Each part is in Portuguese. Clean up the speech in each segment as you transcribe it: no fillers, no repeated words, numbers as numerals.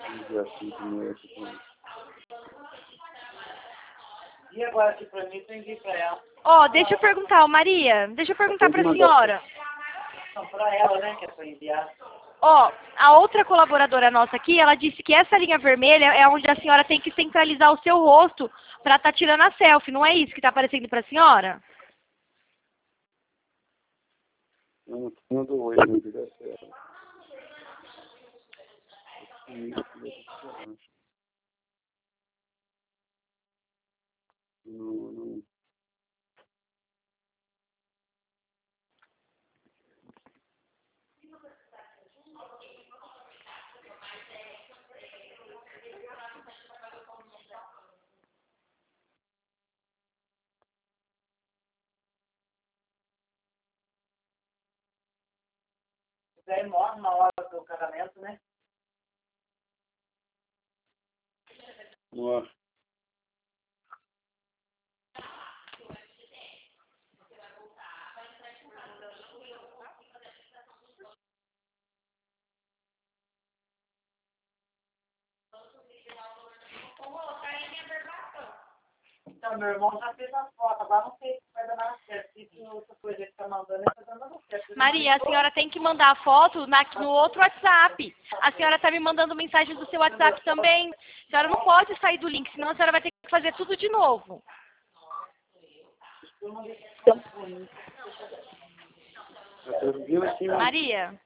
Dia 5 E agora aqui pra mim, eu enviei pra ela. Ó, deixa eu perguntar, ô Maria, deixa eu perguntar pra senhora. Não, pra ela, né, que é pra enviar. Ó, a outra colaboradora nossa aqui, ela disse que essa linha vermelha é onde a senhora tem que centralizar o seu rosto pra tá tirando a selfie, não é isso que tá aparecendo pra senhora? Eu não mando oi, não diga certo. Não. Daí morre na hora do casamento, né? Nossa. Então, meu irmão já fez as fotos, agora não sei se vai dar nada certo. Se outra coisa que tá mandando, ele tá dando certo. Maria, a senhora tem que mandar a foto no outro WhatsApp. A senhora tá me mandando mensagem do seu WhatsApp também. A senhora não pode sair do link, senão a senhora vai ter que fazer tudo de novo. Maria?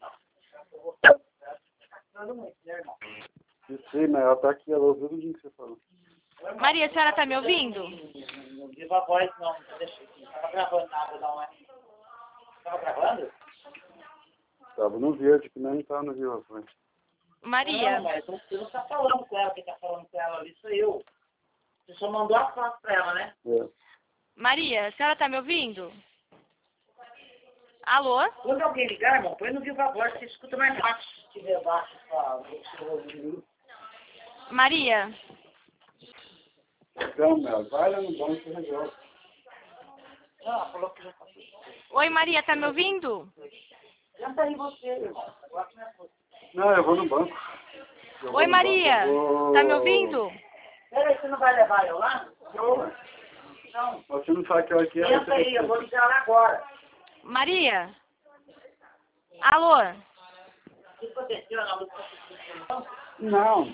Eu sei, mas ela tá aqui, ela ouviu tudo que você falou. Maria, a senhora tá me ouvindo? Não viva a voz, não. Não tava gravando nada, não, né? Tava gravando? Tava no verde, que não tá no vivo. Maria? Não, mas você não tá falando com ela, quem tá falando com ela ali sou eu. Você só mandou a foto pra ela, né? É. Maria, a senhora tá me ouvindo? Alô? Quando alguém ligar, irmão, põe no viva voz, você escuta mais baixo. Se tiver baixo, fala. Maria? Então, Mel, vai lá no banco e resolve. Não, ela falou que já tá tudo. Oi, Maria, tá me ouvindo? Já tá em você, irmão. Agora que não é você. Não, eu vou no banco. Oi, Maria, tá me ouvindo? Peraí, você não vai levar eu lá? Não. Você não sabe que hora que é? Entra aí, eu vou ligar lá agora. Maria? Alô? O que aconteceu na luta? Não.